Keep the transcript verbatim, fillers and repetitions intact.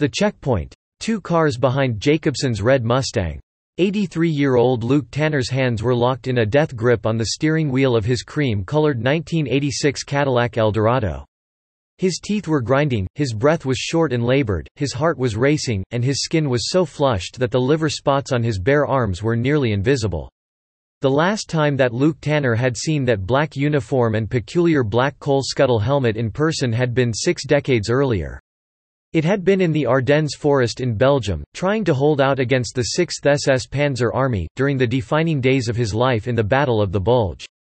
The checkpoint. Two cars behind Jacobson's red Mustang. eighty-three-year-old Luke Tanner's hands were locked in a death grip on the steering wheel of his cream-colored nineteen eighty-six Cadillac Eldorado. His teeth were grinding, his breath was short and labored, his heart was racing, and his skin was so flushed that the liver spots on his bare arms were nearly invisible. The last time that Luke Tanner had seen that black uniform and peculiar black coal scuttle helmet in person had been six decades earlier. It had been in the Ardennes forest in Belgium, trying to hold out against the sixth S S Panzer Army, during the defining days of his life in the Battle of the Bulge.